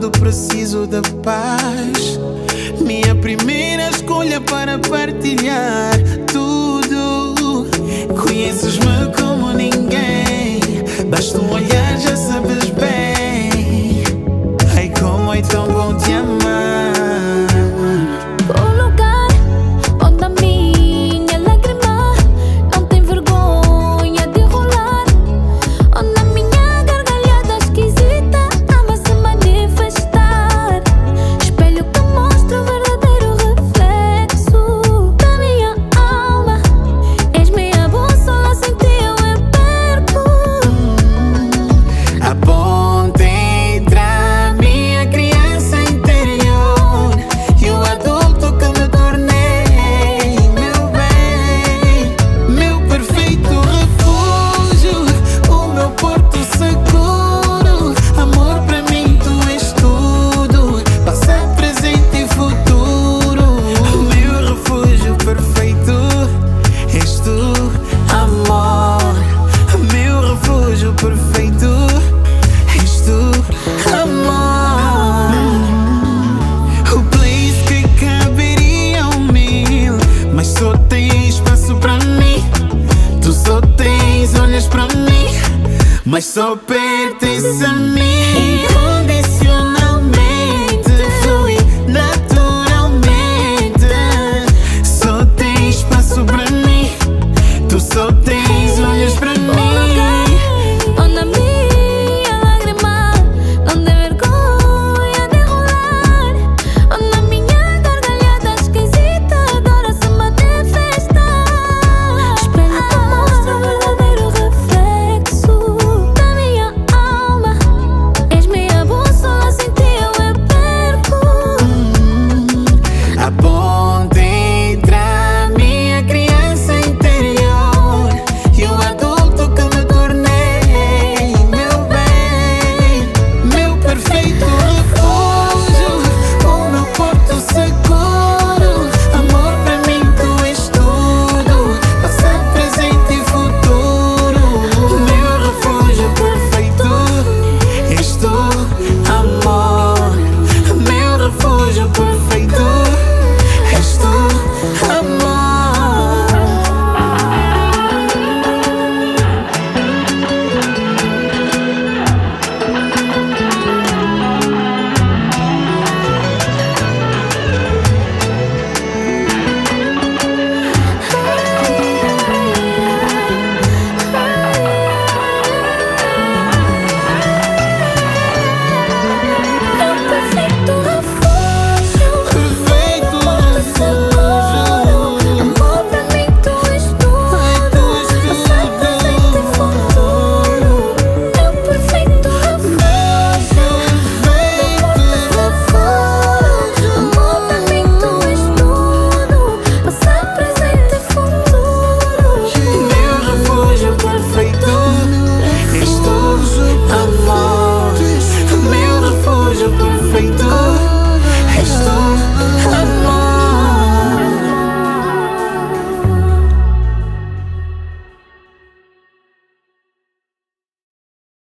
quando preciso de paz. Minha primeira escolha para partilhar tudo. Conheces-me como ninguém, basta um olhar, já sabes bem. Ai, como é tão bom te amar. O lugar onde a minha lágrima não tem vergonha de rolar, onde a minha gargalhada esquisita ama se manifestar. Espelho que mostra o verdadeiro reflexo da minha alma. És minha bússola, sem ti eu perco. A ponte entre a minha criança interior e o adulto que me tornei. Meu bem, meu perfeito refúgio, o meu porto seguro. Amor, pra mim tu és tudo, passado, presente e futuro. Meu refúgio perfeito és tu, amor. Meu refúgio perfeito és tu, amor. O place que caberiam 1000, mas só tem espaço pra mim. Tu só tens olhos pra mim, mas só